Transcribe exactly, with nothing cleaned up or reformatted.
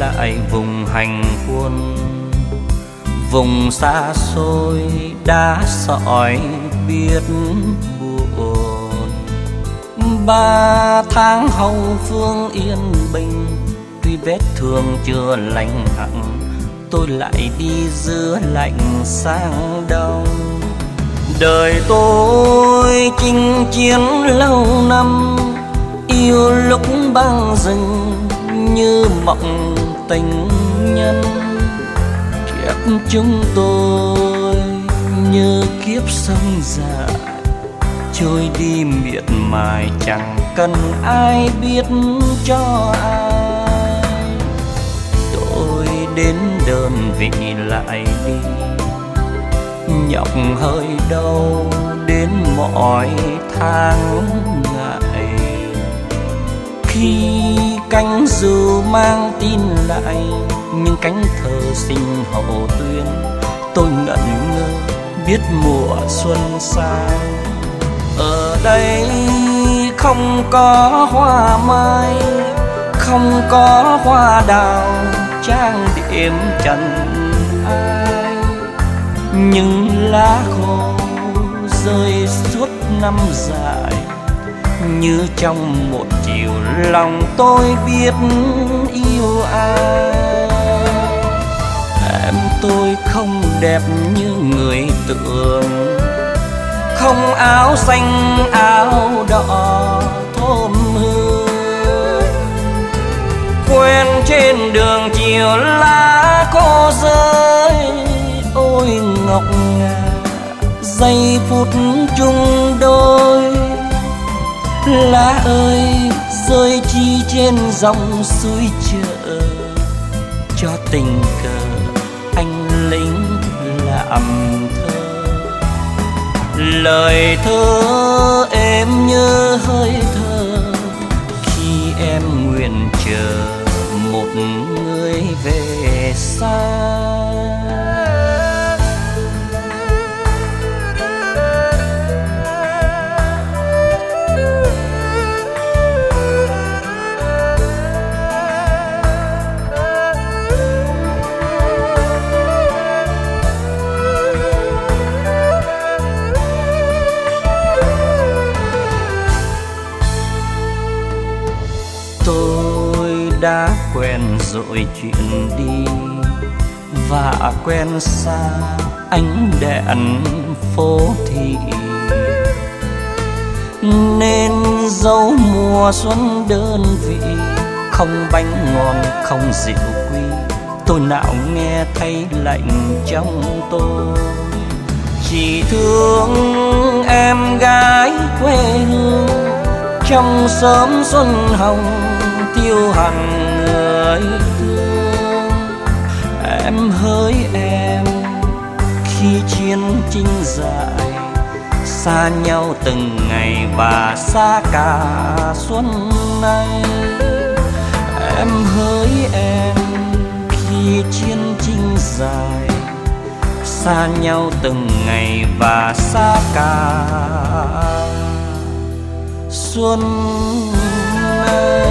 lại vùng hành quân, vùng xa xôi đá sỏi biết buồn. Ba tháng hậu phương yên bình, tuy vết thương chưa lành hẳn, tôi lại đi giữa lạnh sang đông. Đời tôi chinh chiến lâu năm, yêu lúc băng rừng như mộng tình nhân. Kiếp chúng tôi như kiếp sông dài, trôi đi miệt mài chẳng cần ai biết cho ai. Tôi đến đơn vị lại đi, nhọc hơi đâu đến mọi tháng ngày. Khi cánh dù mang tin lại, nhưng cánh thơ sinh hậu tuyên, tôi ngẩn ngơ biết mùa xuân sang. Ở đây không có hoa mai, không có hoa đào trang điểm trần ai, nhưng lá khô rơi suốt năm dài, như trong một chiều lòng tôi biết yêu ai. Em tôi không đẹp như người tưởng, không áo xanh áo đỏ thơm hương. Quen trên đường chiều lá khô rơi, ôi ngọc ngà giây phút chung đôi. Lá ơi rơi chi trên dòng suối chợ, cho tình cờ anh lính làm thơ. Lời thơ em như hơi thở, khi em nguyện chờ một người về xa. Tôi đã quen rồi chuyện đi, và quen xa ánh đèn phố thị, nên dấu mùa xuân đơn vị. Không bánh ngon không rượu quý, tôi nào nghe thấy lạnh trong tôi. Chỉ thương em gái quê hương, trong sớm xuân hồng tiêu hằn người thương. Em hỡi em khi chiến tranh dài, xa nhau từng ngày và xa cả xuân nay. Em hỡi em khi chiến tranh dài, xa nhau từng ngày và xa cả xuân nay.